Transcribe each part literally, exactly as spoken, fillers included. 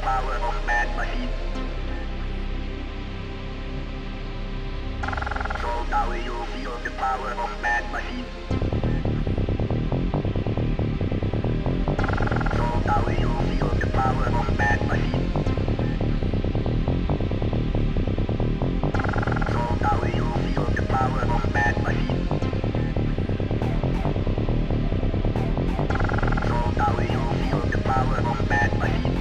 power of Mad Machine. So now you feel the power of Mad Machine. So now you feel the power of Mad Machine. So now you feel the power of Mad Machine. So now you feel the power of Mad Machine.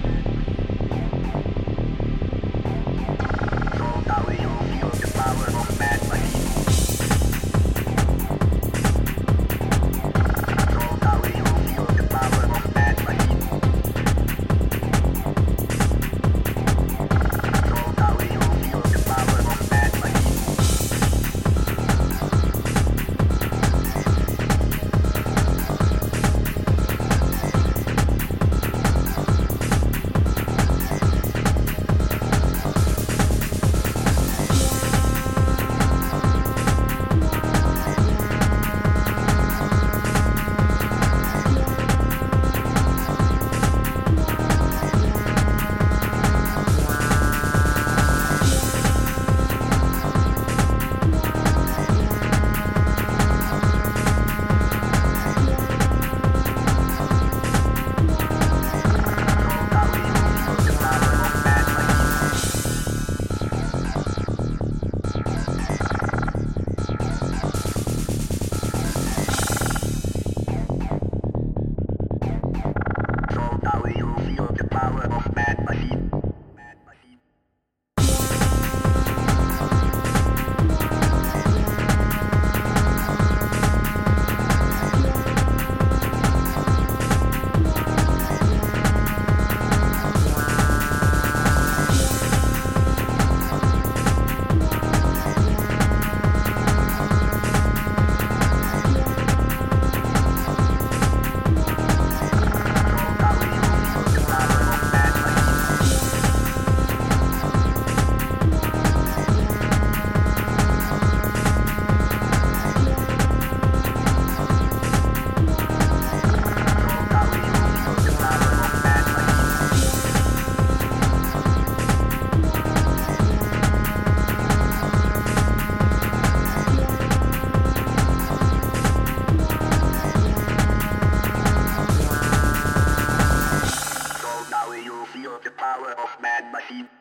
So now you feel the power of Mad Machine. So now you feel the power of Mad Machine. So now you feel the power of Mad Machine. Feel the power of Mad Machine.